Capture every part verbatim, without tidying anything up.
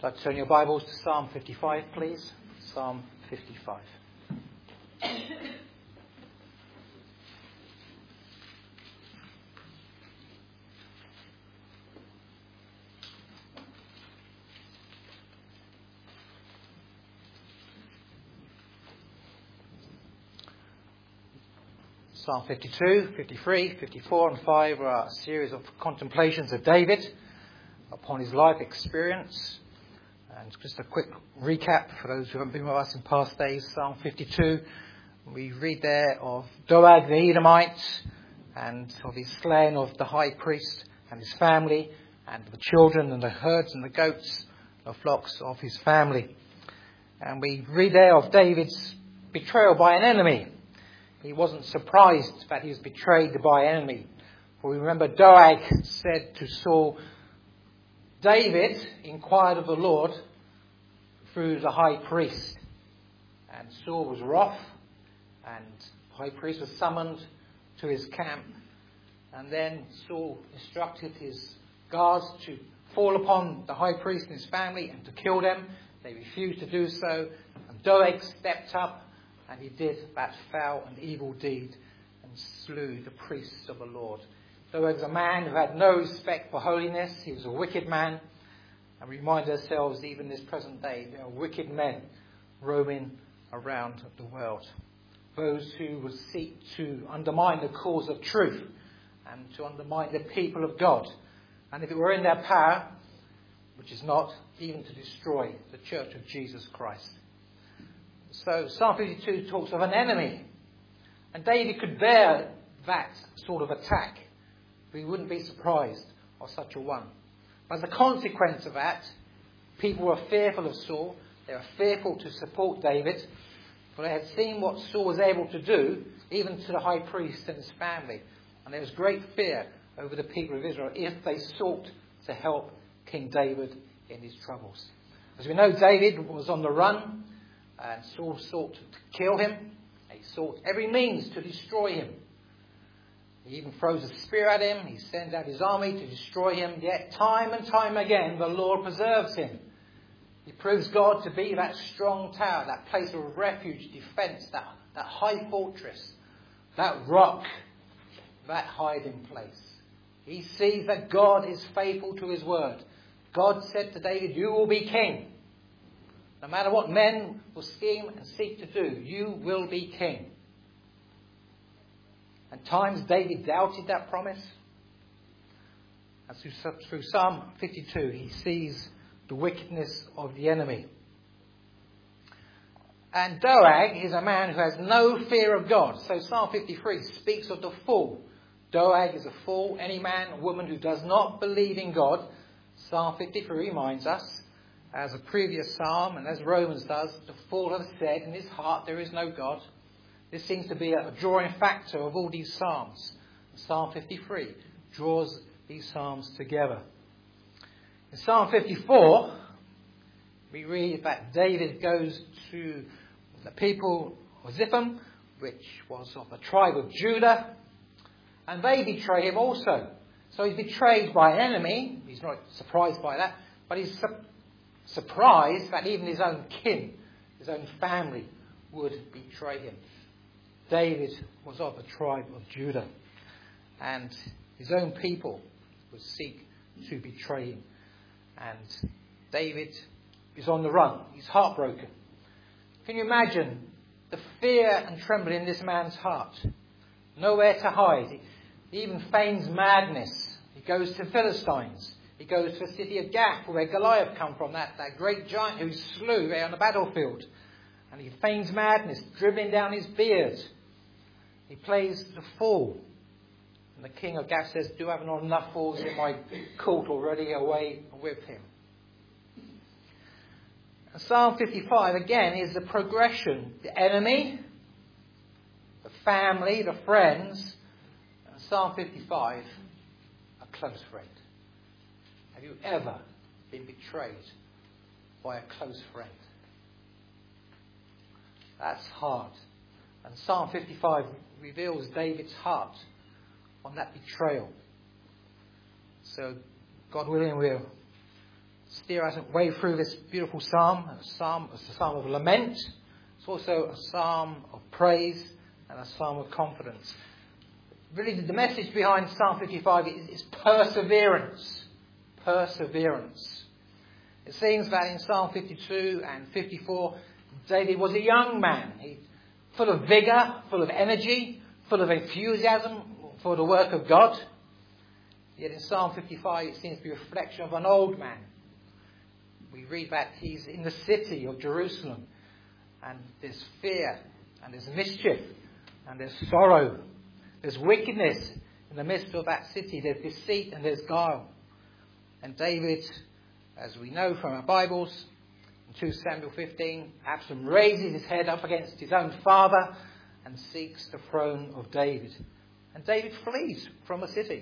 So turn your Bibles to Psalm fifty-five, please. Psalm fifty-five. Psalm fifty-two, fifty-three, fifty-four and five are a series of contemplations of David upon his life experience. And just a quick recap for those who haven't been with us in past days. Psalm fifty-two, we read there of Doeg the Edomite and of his slaying of the high priest and his family and the children and the herds and the goats, the flocks of his family. And we read there of David's betrayal by an enemy. He wasn't surprised that he was betrayed by an enemy. For we remember Doeg said to Saul, David inquired of the Lord through the high priest. And Saul was wroth, and the high priest was summoned to his camp. And then Saul instructed his guards to fall upon the high priest and his family and to kill them. They refused to do so. And Doeg stepped up, and he did that foul and evil deed and slew the priests of the Lord. Doeg was a man who had no respect for holiness. He was a wicked man. And we remind ourselves, even this present day, there are wicked men roaming around the world. Those who would seek to undermine the cause of truth and to undermine the people of God. And if it were in their power, which is not, even to destroy the church of Jesus Christ. So Psalm fifty-two talks of an enemy. And David could bear that sort of attack. We wouldn't be surprised of such a one. But as a consequence of that, people were fearful of Saul. They were fearful to support David. For they had seen what Saul was able to do, even to the high priest and his family. And there was great fear over the people of Israel if they sought to help King David in his troubles. As we know, David was on the run, and Saul sought to kill him. He sought every means to destroy him. He even throws a spear at him. He sends out his army to destroy him. Yet time and time again, the Lord preserves him. He proves God to be that strong tower, that place of refuge, defence, that, that high fortress, that rock, that hiding place. He sees that God is faithful to his word. God said to David, you will be king. No matter what men will scheme and seek to do, you will be king. At times David doubted that promise. And through, through Psalm fifty-two, he sees the wickedness of the enemy. And Doeg is a man who has no fear of God. So Psalm fifty-three speaks of the fool. Doeg is a fool, any man or woman who does not believe in God. Psalm fifty-three reminds us, as a previous psalm and as Romans does, the fool has said in his heart there is no God. This seems to be a drawing factor of all these psalms. Psalm fifty-three draws these psalms together. In Psalm fifty-four, we read that David goes to the people of Zipham, which was of the tribe of Judah, and they betray him also. So he's betrayed by an enemy. He's not surprised by that, but he's su- surprised that even his own kin, his own family, would betray him. David was of the tribe of Judah, and his own people would seek to betray him. And David is on the run. He's heartbroken. Can you imagine the fear and trembling in this man's heart? Nowhere to hide. He even feigns madness. He goes to Philistines. He goes to the city of Gath, where Goliath come from, that, that great giant who slew there on the battlefield. And he feigns madness, dribbling down his beard. He plays the fool. And the king of Gath says, do I have not enough fools in my court already? Away with him. And Psalm fifty-five, again, is the progression. The enemy, the family, the friends. And Psalm fifty-five, a close friend. Have you ever been betrayed by a close friend? That's hard. And Psalm fifty-five reveals David's heart on that betrayal. So, God willing, we'll steer us way through this beautiful psalm. A psalm it's a psalm of lament. It's also a psalm of praise and a psalm of confidence. Really, the message behind Psalm fifty-five is, is perseverance. Perseverance. It seems that in Psalm fifty-two and fifty-four, David was a young man. He, full of vigour, full of energy, full of enthusiasm for the work of God. Yet in Psalm fifty-five, it seems to be a reflection of an old man. We read that he's in the city of Jerusalem, and there's fear, and there's mischief, and there's sorrow. There's wickedness in the midst of that city. There's deceit and there's guile. And David, as we know from our Bibles, in two Samuel fifteen, Absalom raises his head up against his own father and seeks the throne of David. And David flees from the city.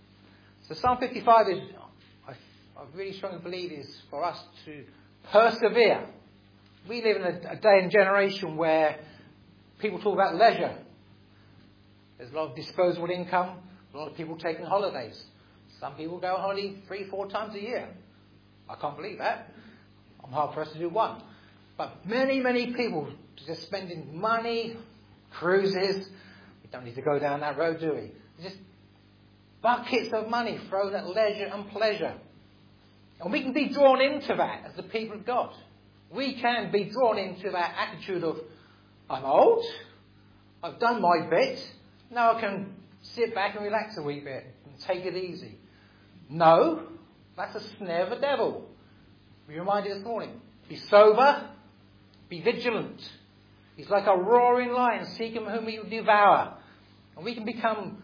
So Psalm fifty-five is, I, I really strongly believe, is for us to persevere. We live in a, a day and generation where people talk about leisure. There's a lot of disposable income, a lot of people taking holidays. Some people go on holiday three, four times a year. I can't believe that. I'm hard pressed to do one. But many, many people just spending money, cruises. We don't need to go down that road, do we? Just buckets of money thrown at leisure and pleasure. And we can be drawn into that as the people of God. We can be drawn into that attitude of, I'm old, I've done my bit, now I can sit back and relax a wee bit and take it easy. No, that's a snare of the devil. We reminded this morning. Be sober, be vigilant. He's like a roaring lion seeking whom he will devour. And we can become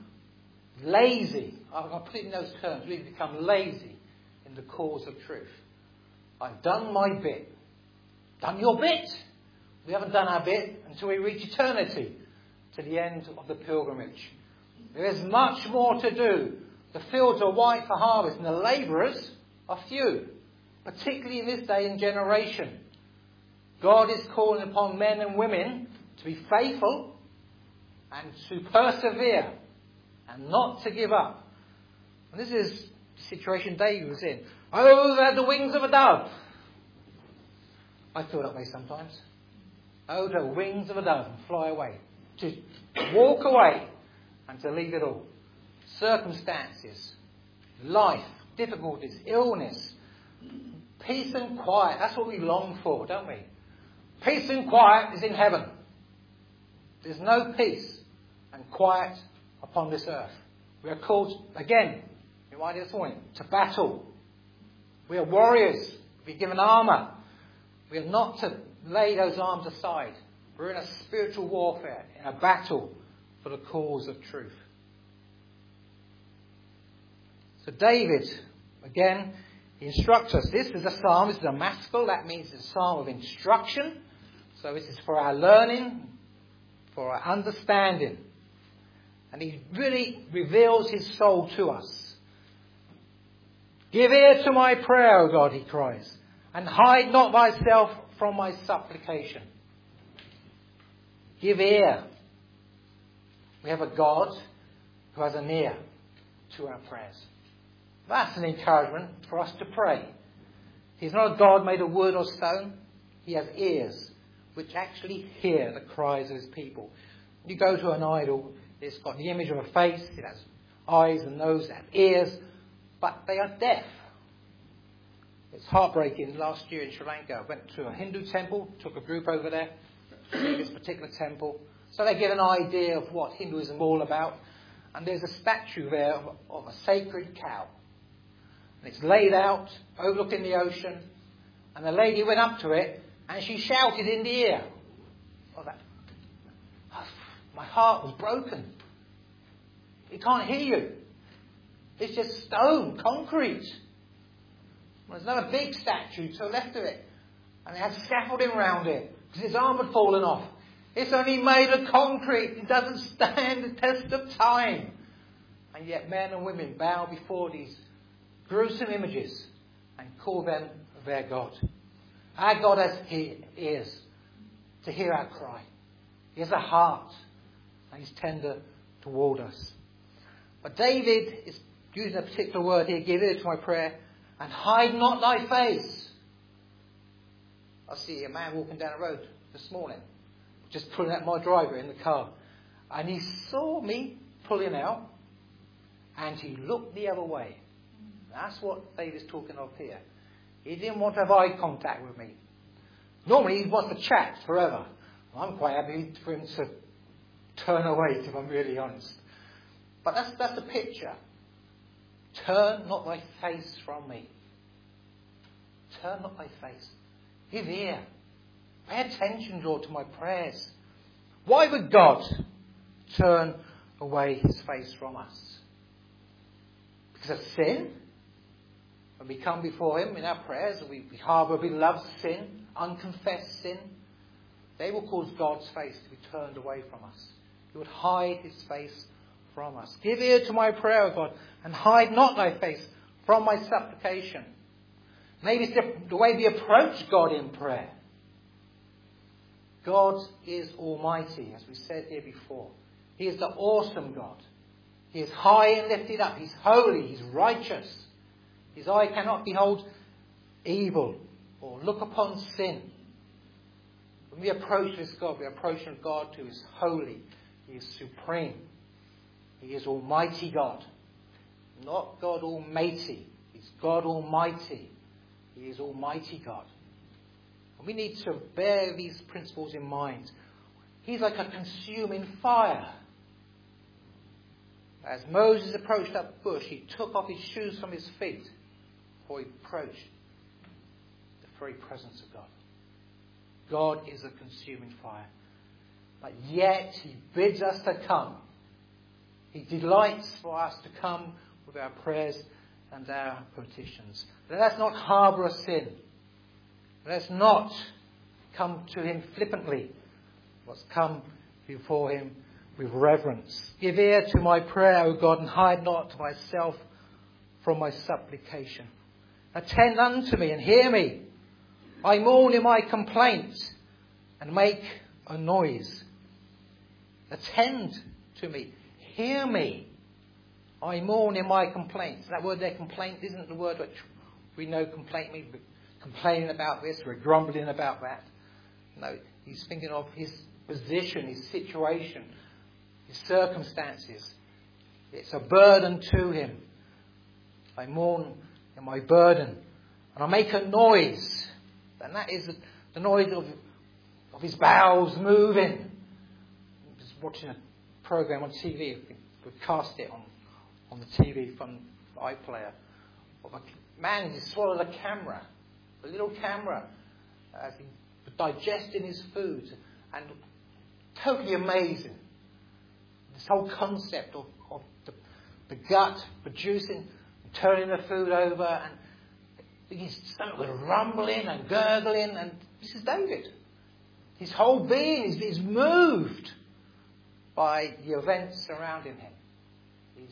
lazy. I'm going to put it in those terms. We can become lazy in the cause of truth. I've done my bit. Done your bit. We haven't done our bit until we reach eternity, to the end of the pilgrimage. There is much more to do. The fields are white for harvest and the labourers are few, particularly in this day and generation. God is calling upon men and women to be faithful and to persevere and not to give up. And this is the situation David was in. Oh, they're the wings of a dove. I feel that way sometimes. Oh, the wings of a dove and fly away. To walk away and to leave it all. Circumstances, life, difficulties, illness, peace and quiet. That's what we long for, don't we? Peace and quiet is in heaven. There's no peace and quiet upon this earth. We are called, again, reminded this morning, to battle. We are warriors. We're given armour. We are not to lay those arms aside. We're in a spiritual warfare, in a battle for the cause of truth. So David, again, he instructs us. This is a psalm, this is a maskil. That means it's a psalm of instruction. So this is for our learning, for our understanding. And he really reveals his soul to us. Give ear to my prayer, O God, he cries, and hide not thyself from my supplication. Give ear. We have a God who has an ear to our prayers. That's an encouragement for us to pray. He's not a God made of wood or stone. He has ears which actually hear the cries of his people. You go to an idol, it's got the image of a face, it has eyes and nose, it has ears, but they are deaf. It's heartbreaking. Last year in Sri Lanka, I went to a Hindu temple, took a group over there to see this particular temple. So they get an idea of what Hinduism is all about. And there's a statue there of, of a sacred cow. And it's laid out, overlooking the ocean. And the lady went up to it and she shouted in the ear. Oh, that, oh, my heart was broken. It can't hear you. It's just stone, concrete. Well, there's another big statue to the left of it. And it has scaffolding around it because his arm had fallen off. It's only made of concrete. It doesn't stand the test of time. And yet men and women bow before these gruesome images and call them their God. Our God has ears to hear our cry. He has a heart and he's tender toward us. But David is using a particular word here, give ear to my prayer, and hide not thy face. I see a man walking down the road this morning, just pulling out my driveway in the car. And he saw me pulling out, and he looked the other way. That's what David's talking of here. He didn't want to have eye contact with me. Normally he wants to chat forever. I'm quite happy for him to turn away, if I'm really honest. But that's, that's the picture. Turn not thy face from me. Turn not thy face. Give ear. Pay attention, Lord, to my prayers. Why would God turn away his face from us? Because of sin? When we come before him in our prayers, and we, we harbour beloved sin, unconfessed sin, they will cause God's face to be turned away from us. He would hide his face from us. Give ear to my prayer, O God, and hide not thy face from my supplication. Maybe it's the, the way we approach God in prayer. God is almighty, as we said here before. He is the awesome God. He is high and lifted up. He's holy. He's righteous. His eye cannot behold evil or look upon sin. When we approach this God, we approach a God who is holy. He is supreme. He is Almighty God. Not God Almighty. He's God Almighty. He is Almighty God. And we need to bear these principles in mind. He's like a consuming fire. As Moses approached that bush, he took off his shoes from his feet before he approached the very presence of God. God is a consuming fire. But yet he bids us to come. He delights for us to come with our prayers and our petitions. Let us not harbour a sin. Let us not come to him flippantly. Let's come before him with reverence. Give ear to my prayer, O God, and hide not thyself from my supplication. Attend unto me and hear me. I mourn in my complaint and make a noise. Attend to me. Hear me. I mourn in my complaint. That word there, complaint, isn't the word which we know complaint means. We're complaining about this, we're grumbling about that. No, he's thinking of his position, his situation, his circumstances. It's a burden to him. I mourn in my burden. And I make a noise. And that is the noise of, of his bowels moving. I was watching a program on T V. We cast it on, on the T V from the iPlayer. Of a man who swallowed a camera. A little camera. As he was digesting his food. And totally amazing. This whole concept of, of the, the gut producing, turning the food over, and his stomach was rumbling and gurgling, and this is David. His whole being is, is moved by the events surrounding him. His,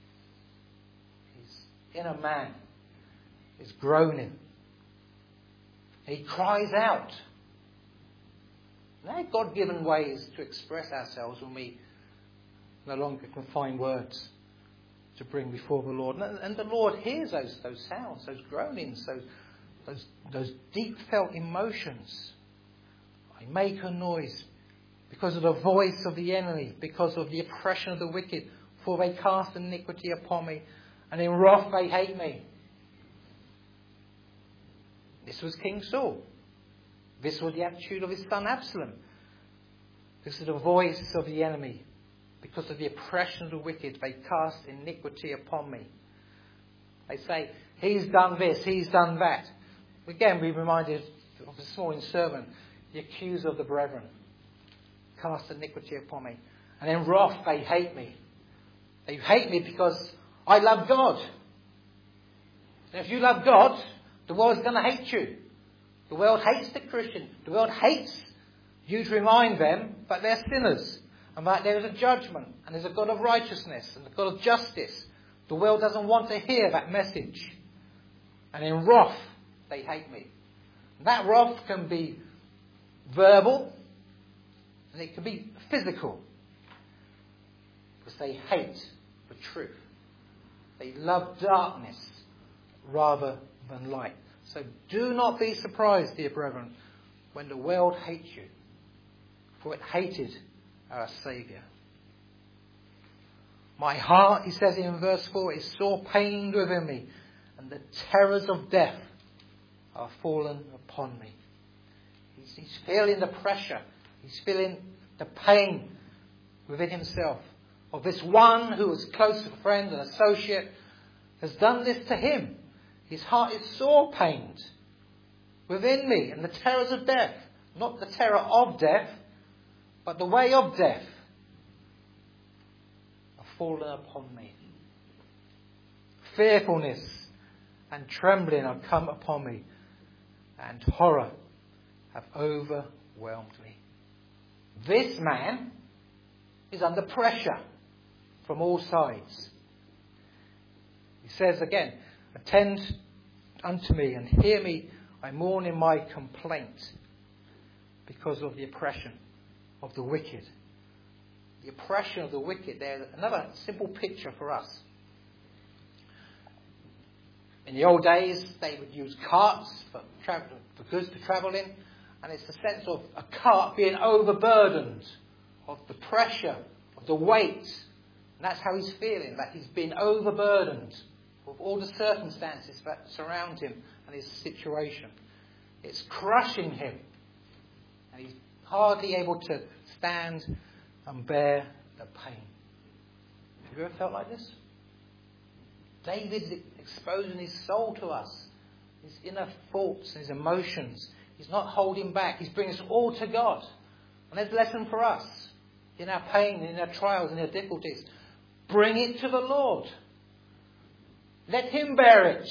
his inner man is groaning. He cries out. They're God-given ways to express ourselves when we no longer can find words to bring before the Lord. And the Lord hears those, those sounds, those groanings, those, those, those deep felt emotions. I make a noise because of the voice of the enemy, because of the oppression of the wicked, for they cast iniquity upon me, and in wrath they hate me. This was King Saul. This was the attitude of his son Absalom. This is the voice of the enemy. Because of the oppression of the wicked, they cast iniquity upon me. They say, he's done this, he's done that. Again, we're reminded of this morning's sermon, the accuser of the brethren. Cast iniquity upon me. And in wrath, they hate me. They hate me because I love God. And if you love God, the world's going to hate you. The world hates the Christian. The world hates you to remind them that they're sinners. And that there is a judgment, and there's a God of righteousness, and a God of justice. The world doesn't want to hear that message. And in wrath, they hate me. And that wrath can be verbal, and it can be physical. Because they hate the truth. They love darkness rather than light. So do not be surprised, dear brethren, when the world hates you, for it hated our Saviour. My heart, he says in verse four, is sore pained within me, and the terrors of death are fallen upon me. He's, he's feeling the pressure. He's feeling the pain within himself of this one who was close friend and associate has done this to him. His heart is sore pained within me, and the terrors of death, not the terror of death, but the way of death, are fallen upon me. Fearfulness and trembling have come upon me, and horror have overwhelmed me. This man is under pressure from all sides. He says again, attend unto me and hear me, I mourn in my complaint because of the oppression of the wicked. The oppression of the wicked, there's another simple picture for us. In the old days, they would use carts for, travel, for goods to travel in, and it's the sense of a cart being overburdened, of the pressure, of the weight. And that's how he's feeling, that he's been overburdened with all the circumstances that surround him and his situation. It's crushing him, and he's hardly able to stand and bear the pain. Have you ever felt like this? David's exposing his soul to us, his inner thoughts and his emotions. He's not holding back. He's bringing us all to God. And there's a lesson for us in our pain, in our trials, in our difficulties. Bring it to the Lord. Let him bear it.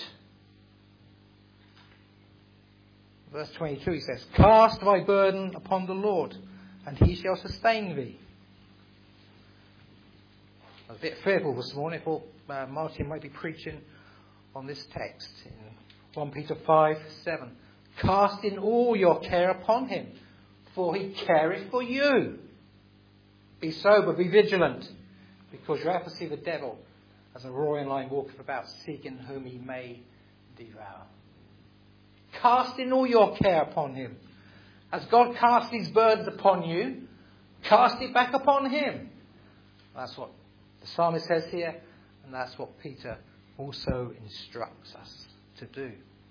Verse twenty-two, he says, cast thy burden upon the Lord, and he shall sustain thee. I was a bit fearful this morning. I thought uh, Martin might be preaching on this text in First Peter five seven. Casting all your care upon him, for he careth for you. Be sober, be vigilant, because your adversary the devil, as a roaring lion, walketh about, seeking whom he may devour. Casting all your care upon him. As God casts his burdens upon you, cast it back upon him. That's what the psalmist says here, and that's what Peter also instructs us to do.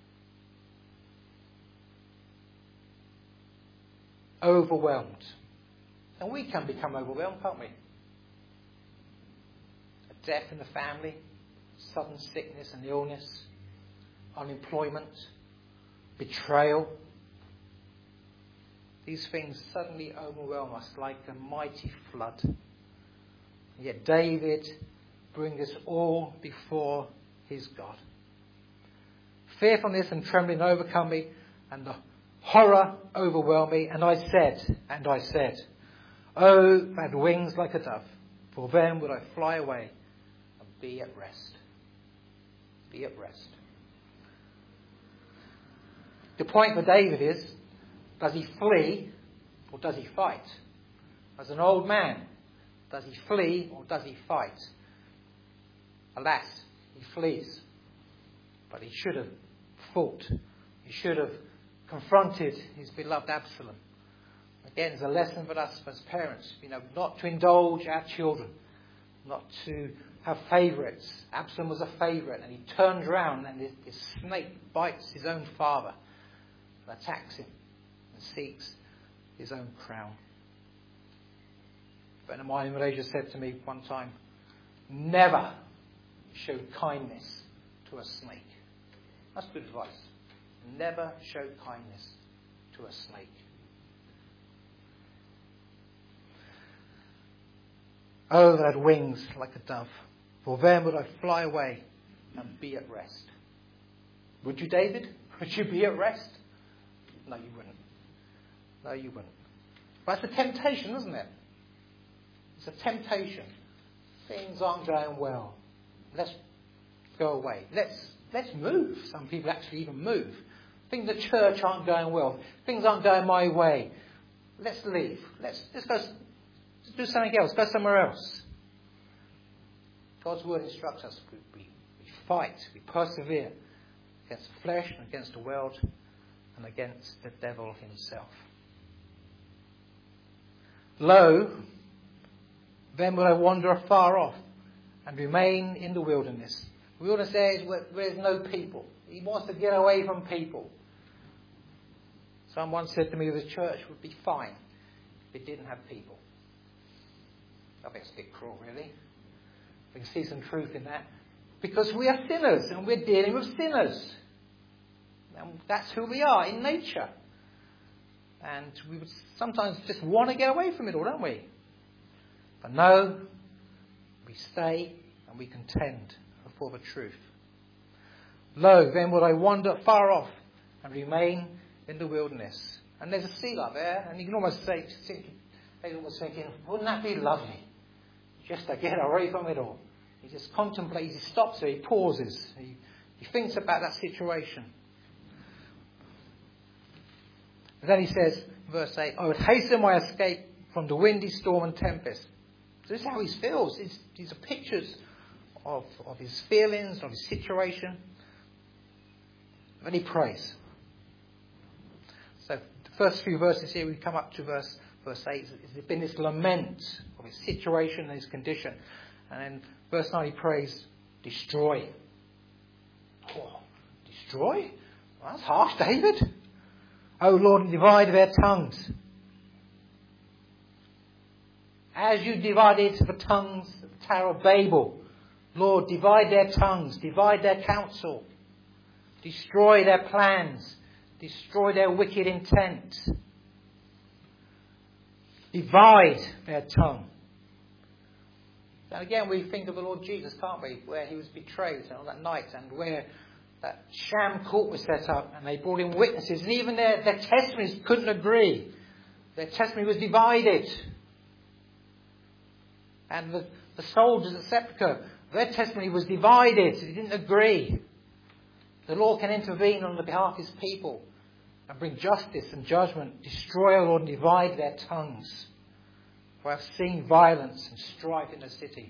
Overwhelmed. And we can become overwhelmed, can't we? A death in the family, sudden sickness and illness, unemployment, betrayal. These things suddenly overwhelm us like a mighty flood. Yet David brings us all before his God. Fearfulness and trembling overcome me, and the horror overwhelmed me, and I said, and I said, oh, that I had wings like a dove, for then would I fly away and be at rest. Be at rest. The point for David is, does he flee or does he fight? As an old man, does he flee or does he fight? Alas, he flees. But he should have fought. He should have confronted his beloved Absalom. Again, it's a lesson for us as parents, you know, not to indulge our children, not to have favourites. Absalom was a favourite, and he turns around and this snake bites his own father and attacks him and seeks his own crown. A friend of mine in Malaysia said to me one time, never show kindness to a snake. That's good advice. Never show kindness to a snake. Oh, that I had wings like a dove, for then would I fly away and be at rest. Would you, David? Would you be at rest? No, you wouldn't. No, you wouldn't. But it's a temptation, isn't it? It's a temptation. Things aren't going well. Let's go away. Let's let's move. Some people actually even move. Things at church aren't going well. Things aren't going my way. Let's leave. Let's let's go. Let's do something else. Go somewhere else. God's word instructs us. We, we, we fight. We persevere. against the flesh and against the world and against the devil himself. Lo, then will I wander afar off and remain in the wilderness. The wilderness there is where there's no people. He wants to get away from people. Someone said to me the church would be fine if it didn't have people. I think it's a bit cruel, really. We can see some truth in that. Because we are sinners and we're dealing with sinners. And that's who we are in nature. And we would sometimes just want to get away from it all, don't we? But no, we stay and we contend for the truth. Lo, then will I wander far off and remain in the wilderness. And there's a Selah there, and you can almost say, think, almost thinking, wouldn't that be lovely? Just to get away from it all. He just contemplates, he stops there, he pauses, he, he thinks about that situation. And then he says, verse eight, I would hasten my escape from the windy storm and tempest. So this is how he feels. These, these are pictures of, of his feelings, of his situation. And he prays. So the first few verses here, we come up to verse verse eight. It's been this lament of his situation and his condition. And then verse nine, he prays, destroy. Oh, destroy? Well, that's harsh, David. O Lord, and divide their tongues. As you divided the tongues of the Tower of Babel, Lord, divide their tongues, divide their counsel, destroy their plans, destroy their wicked intent. Divide their tongue. And again, we think of the Lord Jesus, can't we? Where he was betrayed on that night and where that sham court was set up and they brought in witnesses and even their, their testimonies couldn't agree. Their testimony was divided. And the, the soldiers at Sepulchre, their testimony was divided. They didn't agree. The Lord can intervene on the behalf of his people and bring justice and judgment. Destroy, O Lord, and divide their tongues. For I have seen violence and strife in the city.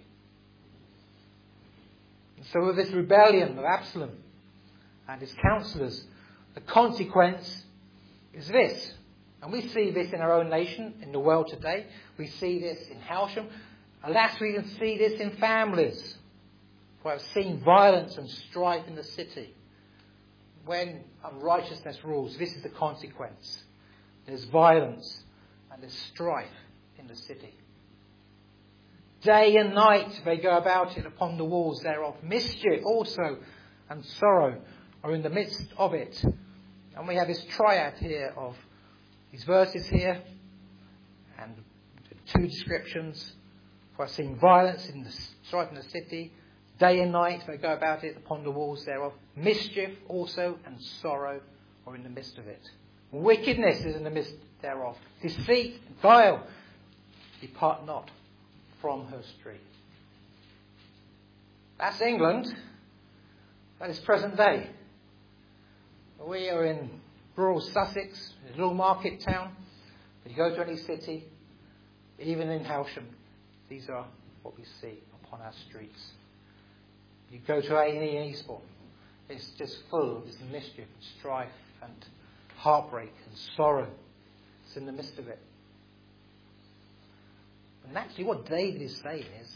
And so with this rebellion of Absalom and his counsellors, the consequence is this. And we see this in our own nation, in the world today. We see this in Howsham. Alas, we can see this in families. For I've seen violence and strife in the city. When unrighteousness rules, this is the consequence. There's violence and there's strife in the city. Day and night they go about it upon the walls thereof. Mischief also and sorrow are in the midst of it. And we have this triad here of these verses here and two descriptions. For I've seen violence in the strife in the city. Day and night they go about it upon the walls thereof. Mischief also and sorrow are in the midst of it. Wickedness is in the midst thereof. Deceit, guile, depart not from her street. That's England. That is present day. We are in rural Sussex, a little market town. If you go to any city, even in Howsham, these are what we see upon our streets. You go to A and E in Eastbourne, it's just full of this mischief and strife and heartbreak and sorrow. It's in the midst of it. And actually what David is saying is,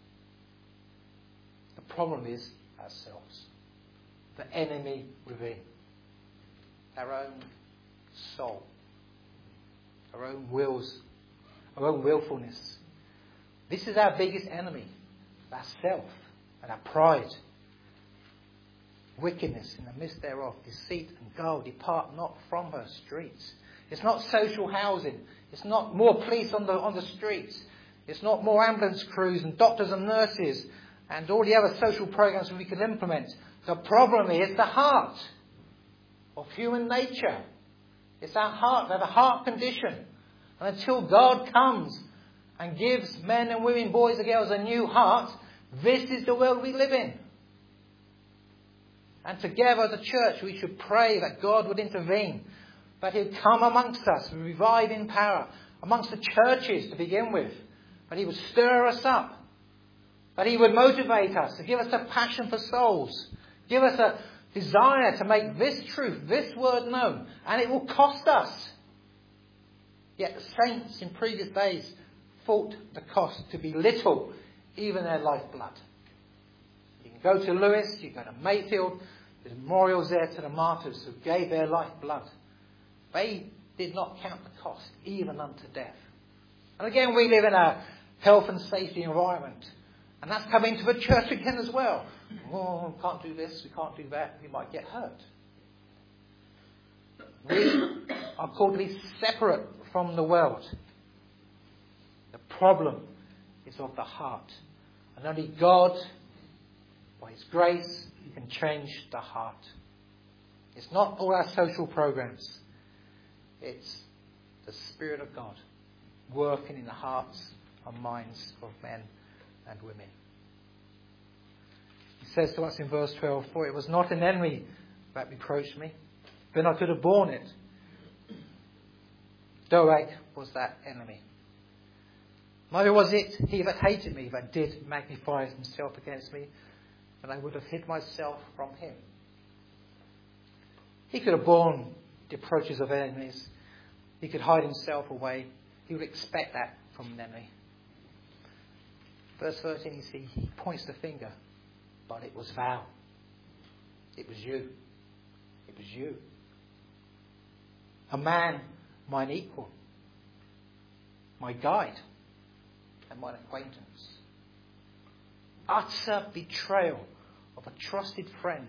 the problem is ourselves. The enemy within. Our own soul. Our own wills. Our own willfulness. This is our biggest enemy. Ourself. And our pride, wickedness in the midst thereof, deceit and guile, depart not from her streets. It's not social housing. It's not more police on the on the streets. It's not more ambulance crews and doctors and nurses and all the other social programs we could implement. The problem is the heart of human nature. It's our heart. We have a heart condition. And until God comes and gives men and women, boys and girls a new heart, this is the world we live in. And together as a church we should pray that God would intervene. That he would come amongst us with reviving power. Amongst the churches to begin with. That he would stir us up. That he would motivate us. To give us a passion for souls. Give us a desire to make this truth, this word known, and it will cost us. Yet the saints in previous days thought the cost to be little, even their lifeblood. You can go to Lewis, you can go to Mayfield, there's memorials there to the martyrs who gave their lifeblood. They did not count the cost, even unto death. And again, we live in a health and safety environment. And that's coming to the church again as well. Oh, we can't do this, we can't do that, we might get hurt. We are called to be separate from the world. The problem is of the heart. And only God, by His grace, can change the heart. It's not all our social programs. It's the Spirit of God working in the hearts and minds of men and women. He says to us in verse twelve, for it was not an enemy that reproached me, then I could have borne it. Doeg was that enemy. Neither was it he that hated me that did magnify himself against me, and I would have hid myself from him. He could have borne the approaches of enemies. He could hide himself away. He would expect that from an enemy. Verse thirteen, you see, he points the finger. But it was thou. It was you. It was you. A man, mine equal. My guide. And mine acquaintance. Utter betrayal of a trusted friend.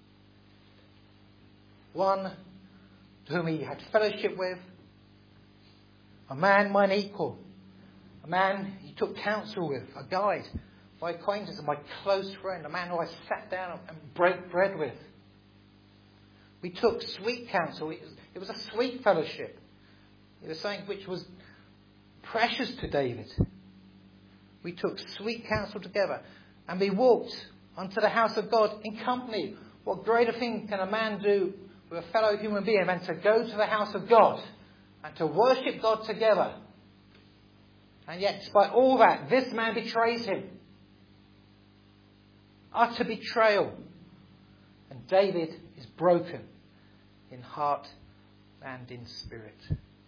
One to whom he had fellowship with. A man, mine equal. A man he took counsel with. A guide. My acquaintance and my close friend. A man who I sat down and broke bread with. We took sweet counsel. It was, it was a sweet fellowship. It was something which was precious to David. We took sweet counsel together. And we walked unto the house of God in company. What greater thing can a man do with a fellow human being than to go to the house of God and to worship God together? And yet, despite all that, this man betrays him. Utter betrayal. And David is broken in heart and in spirit.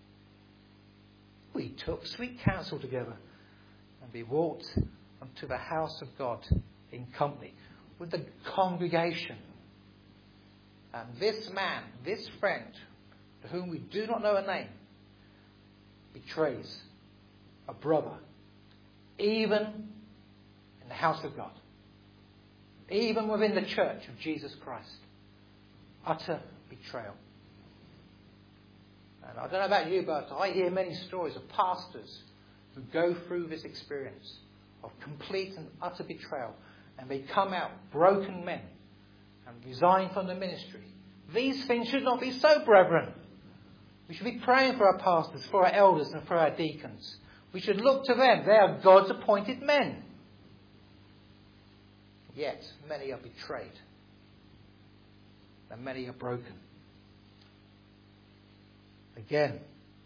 We took sweet counsel together and we walked unto the house of God in company with the congregation. And this man, this friend, to whom we do not know a name, betrays a brother, even in the house of God, even within the church of Jesus Christ. Utter betrayal. And I don't know about you, but I hear many stories of pastors who go through this experience of complete and utter betrayal, and they come out broken men and resign from the ministry. These things should not be so, brethren. We should be praying for our pastors, for our elders, and for our deacons. We should look to them. They are God's appointed men. Yet many are betrayed, and many are broken. Again,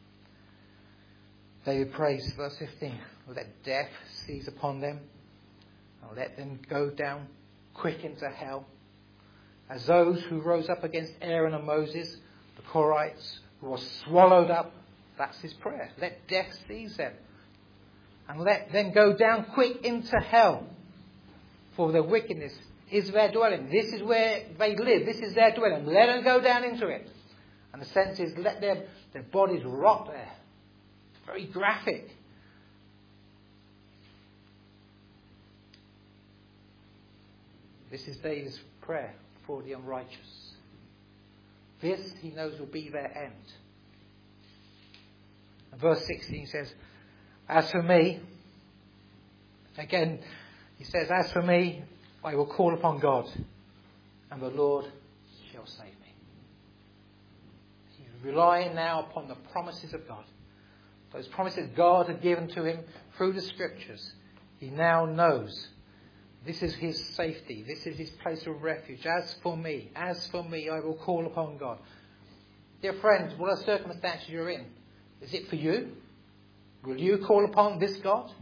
David prays, verse fifteen, let death seize upon them, and let them go down quick into hell, as those who rose up against Aaron and Moses, the Korites, who were swallowed up. That's his prayer. Let death seize them, and let them go down quick into hell, for their wickedness is their dwelling. This is where they live. This is their dwelling. Let them go down into it. And the sense is, let their, their bodies rot there. Very graphic. This is David's prayer for the unrighteous. This, he knows, will be their end. And verse sixteen says, as for me, again, he says, as for me, I will call upon God, and the Lord shall save me. He's relying now upon the promises of God. Those promises God had given to him through the Scriptures. He now knows this is his safety. This is his place of refuge. As for me, as for me, I will call upon God. Dear friends, what circumstances you're in, is it for you? Will you call upon this God?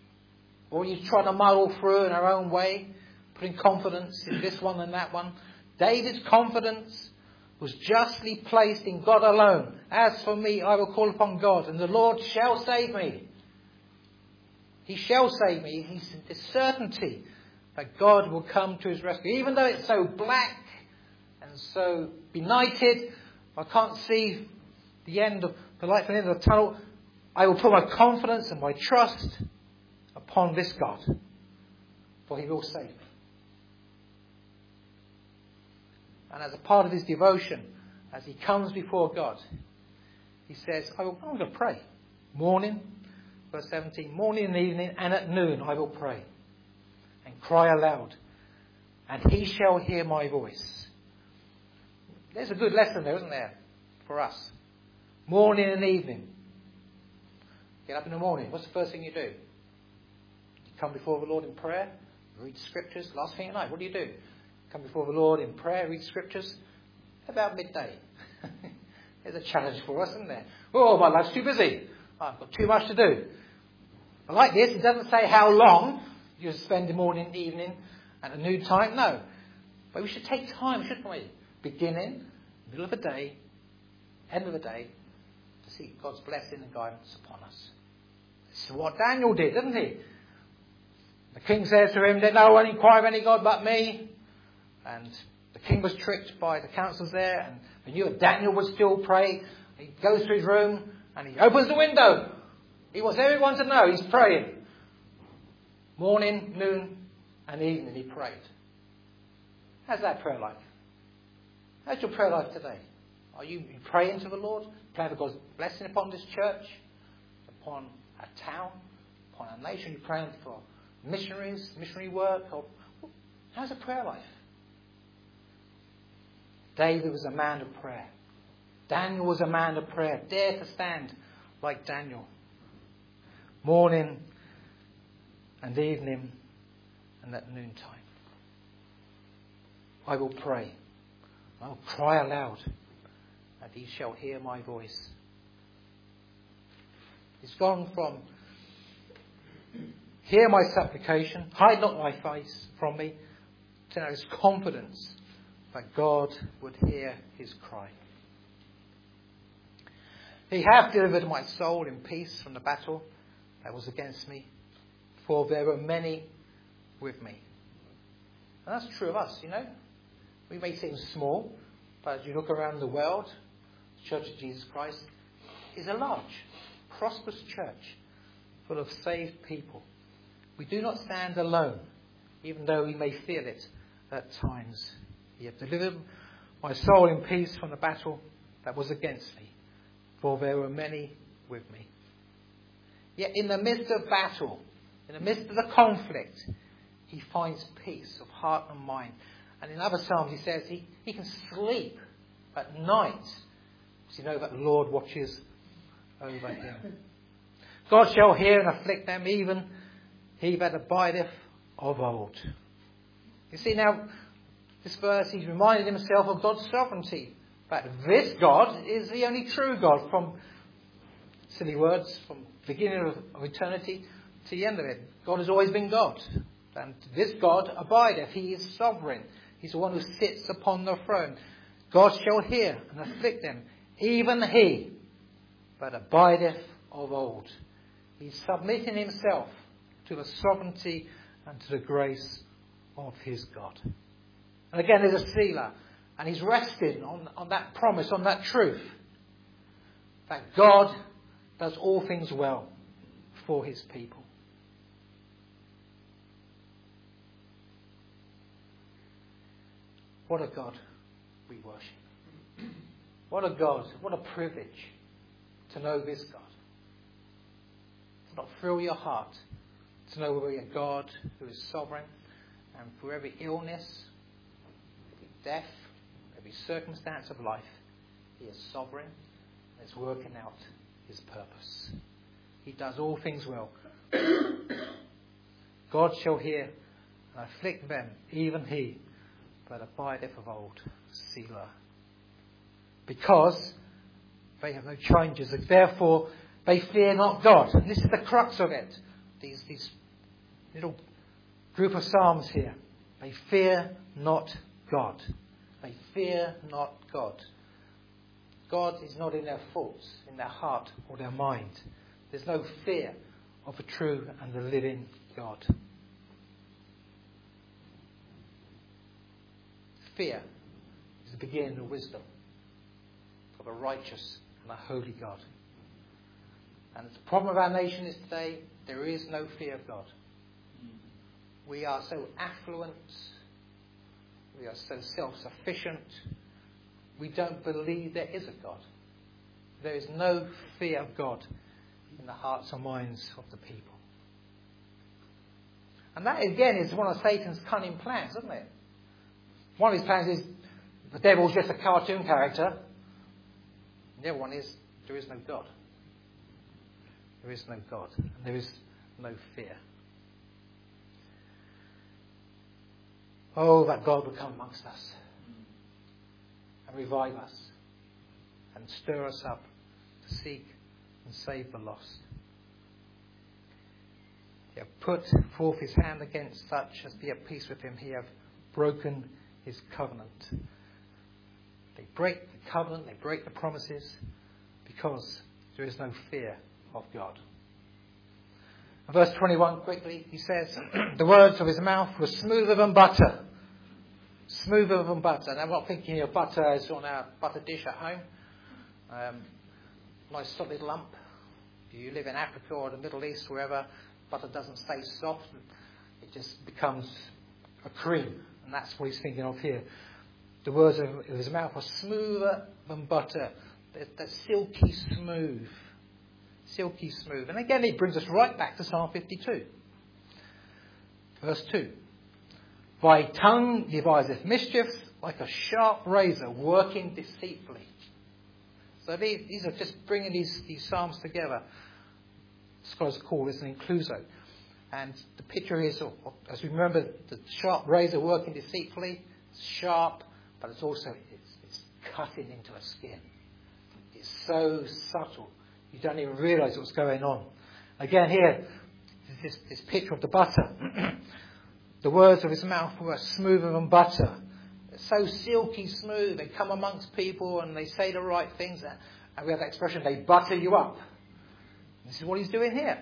Or are you trying to muddle through in our own way, putting confidence in this one and that one, David's confidence was justly placed in God alone. As for me, I will call upon God, and the Lord shall save me. He shall save me. He's the certainty that God will come to his rescue. Even though it's so black and so benighted, I can't see the end of the light at the end of the tunnel, I will put my confidence and my trust upon this God, for he will save me. And as a part of his devotion, as he comes before God, he says, I will, I'm going to pray. Morning, verse seventeen, morning and evening, and at noon I will pray and cry aloud, and he shall hear my voice. There's a good lesson there, isn't there, for us? Morning and evening. Get up in the morning. What's the first thing you do? You come before the Lord in prayer, read scriptures. Last thing at night, what do you do? Come before the Lord in prayer, read scriptures. About midday. There's a challenge for us, isn't there? Oh, my life's too busy. I've got too much to do. I like this. It doesn't say how long you spend the morning and evening at a noon time. No. But we should take time, shouldn't we? Beginning, middle of the day, end of the day, to see God's blessing and guidance upon us. This is what Daniel did, didn't he? The king says to him, no one inquire of any God but me. And the king was tricked by the councillors there, and he knew that Daniel would still pray. He goes to his room and he opens the window. He wants everyone to know he's praying. Morning, noon and evening he prayed. How's that prayer life? How's your prayer life today? Are you praying to the Lord? Praying for God's blessing upon this church, upon our town, upon our nation? You're praying for missionaries, missionary work? Or how's a prayer life? David was a man of prayer. Daniel was a man of prayer. Dare to stand like Daniel. Morning and evening and at noontime. I will pray. I will cry aloud, and he shall hear my voice. He's gone from hear my supplication, hide not thy face from me, to now his confidence that God would hear his cry. He hath delivered my soul in peace from the battle that was against me, for there were many with me. And that's true of us, you know. We may seem small, but as you look around the world, the Church of Jesus Christ is a large, prosperous church full of saved people. We do not stand alone, even though we may feel it at times. He hath delivered my soul in peace from the battle that was against me, for there were many with me. Yet in the midst of battle, in the midst of the conflict, he finds peace of heart and mind. And in other Psalms he says he, he can sleep at night, because you know that the Lord watches over him. God shall hear and afflict them, even he that abideth of old. You see now, this verse, he's reminded himself of God's sovereignty. That this God is the only true God, from silly words, from the beginning of, of eternity to the end of it. God has always been God. And this God abideth. He is sovereign. He's the one who sits upon the throne. God shall hear and afflict them, even he that abideth of old. He's submitting himself to the sovereignty and to the grace of his God. And again, there's a sealer. And he's resting on, on that promise, on that truth, that God does all things well for his people. What a God we worship. What a God, what a privilege to know this God. To not thrill your heart, to know we're a God who is sovereign, and for every illness, every death, every circumstance of life, he is sovereign and is working out his purpose. He does all things well. God shall hear and afflict them, even he that abideth of old. Selah. Because they have no changes, and therefore they fear not God. And this is the crux of it. These, these little group of psalms here. They fear not God. They fear not God. God is not in their thoughts, in their heart or their mind. There's no fear of a true and the living God. Fear is the beginning of wisdom of a righteous and a holy God. And the problem of our nation is today, there is no fear of God. We are so affluent. We are so self-sufficient. We don't believe there is a God. There is no fear of God in the hearts and minds of the people. And that, again, is one of Satan's cunning plans, isn't it? One of his plans is the devil's just a cartoon character. The other one is there is no God. There is no God. And there is no fear. Oh, that God would come amongst us and revive us and stir us up to seek and save the lost. He hath put forth his hand against such as be at peace with him. He hath broken his covenant. They break the covenant, they break the promises because there is no fear of God. And verse twenty-one, quickly, he says, the words of his mouth were smoother than butter. Smoother than butter. And I'm not thinking of butter as on our butter dish at home. Um, nice solid lump. If you live in Africa or the Middle East, wherever, butter doesn't stay soft. It just becomes a cream. And that's what he's thinking of here. The words of his mouth are smoother than butter. They're, they're silky smooth. Silky smooth. And again, it brings us right back to Psalm fifty-two. Verse two. Thy tongue deviseth mischief like a sharp razor working deceitfully. So these, these are just bringing these, these psalms together. Scholars call this an incluso. And the picture is, as we remember, the sharp razor working deceitfully. It's sharp, but it's also it's, it's cutting into a skin. It's so subtle. You don't even realise what's going on. Again, here, this, this picture of the butter. The words of his mouth were smoother than butter. So silky smooth. They come amongst people and they say the right things. And we have that expression, they butter you up. This is what he's doing here.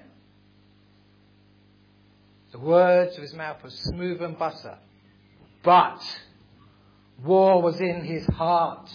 The words of his mouth were smooth than butter. But war was in his heart.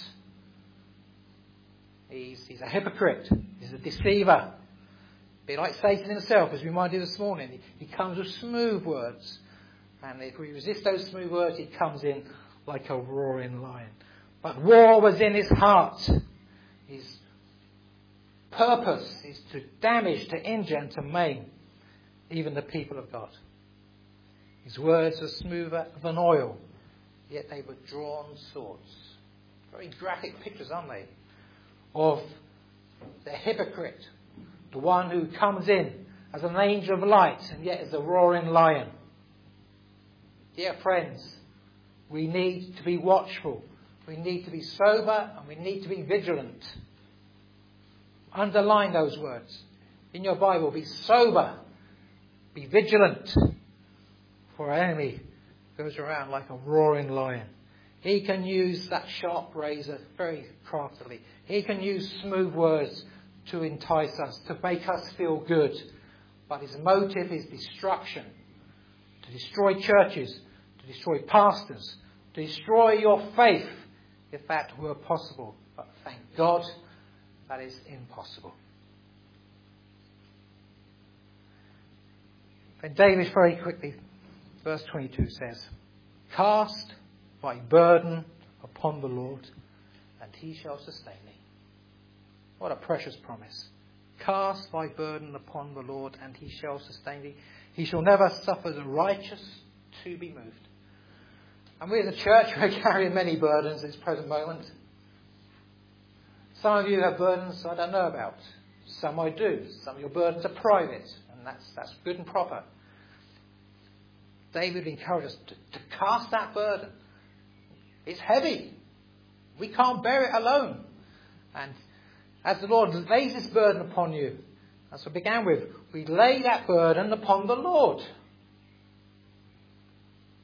He's, he's a hypocrite. He's a deceiver. Be like Satan himself, as we reminded this morning. He, he comes with smooth words. And if we resist those smooth words, he comes in like a roaring lion. But war was in his heart. His purpose is to damage, to injure, and to maim even the people of God. His words were smoother than oil, yet they were drawn swords. Very graphic pictures, aren't they? Of the hypocrite, the one who comes in as an angel of light and yet is a roaring lion. Dear friends, we need to be watchful. We need to be sober and we need to be vigilant. Underline those words in your Bible. Be sober. Be vigilant. For our enemy goes around like a roaring lion. He can use that sharp razor very craftily. He can use smooth words to entice us, to make us feel good. But his motive is destruction. To destroy churches, to destroy pastors, to destroy your faith, if that were possible. But thank God, that is impossible. And David very quickly, verse twenty-two says, cast thy burden upon the Lord, and he shall sustain thee. What a precious promise. Cast thy burden upon the Lord, and he shall sustain thee. He shall never suffer the righteous to be moved. And we as a church are carrying many burdens at this present moment. Some of you have burdens I don't know about. Some I do. Some of your burdens are private, and that's that's good and proper. David encouraged us to, to cast that burden. It's heavy. We can't bear it alone. And as the Lord lays this burden upon you, as we began with, we lay that burden upon the Lord.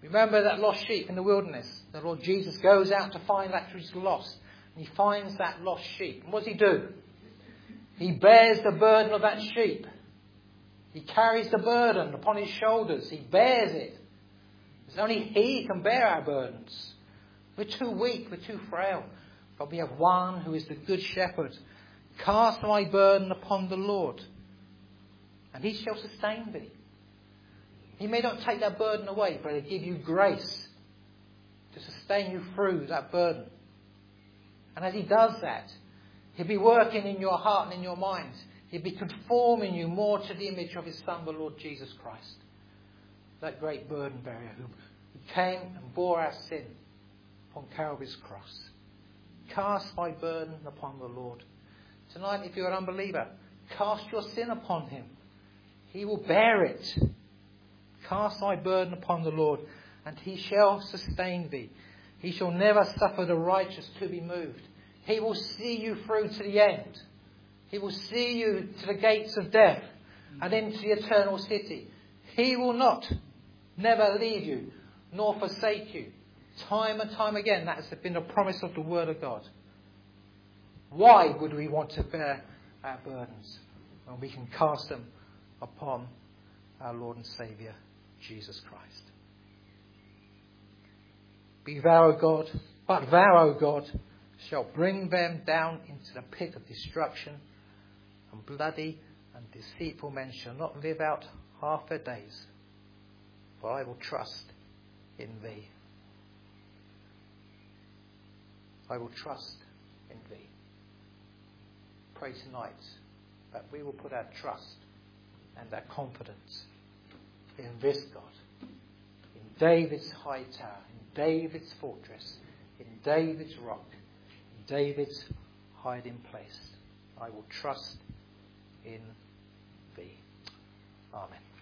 Remember that lost sheep in the wilderness. The Lord Jesus goes out to find that which is lost. And he finds that lost sheep. And what does he do? He bears the burden of that sheep. He carries the burden upon his shoulders. He bears it. It's only he can bear our burdens. We're too weak. We're too frail. But we have one who is the good shepherd. Cast thy burden upon the Lord, and he shall sustain thee. He may not take that burden away, but he'll give you grace to sustain you through that burden. And as he does that, he'll be working in your heart and in your mind. He'll be conforming you more to the image of his Son, the Lord Jesus Christ. That great burden bearer who came and bore our sin upon Calvary's cross. Cast thy burden upon the Lord. Tonight, if you're an unbeliever, cast your sin upon him. He will bear it. Cast thy burden upon the Lord, and he shall sustain thee. He shall never suffer the righteous to be moved. He will see you through to the end. He will see you to the gates of death and into the eternal city. He will not, never leave you, nor forsake you. Time and time again, that has been the promise of the Word of God. Why would we want to bear our burdens when we can cast them upon our Lord and Saviour, Jesus Christ? Be thou, O God, but thou, O God, shalt bring them down into the pit of destruction, and bloody and deceitful men shall not live out half their days, for I will trust in thee. I will trust in thee. Pray tonight that we will put our trust and our confidence in this God, in David's high tower, in David's fortress, in David's rock, in David's hiding place. I will trust in thee. Amen.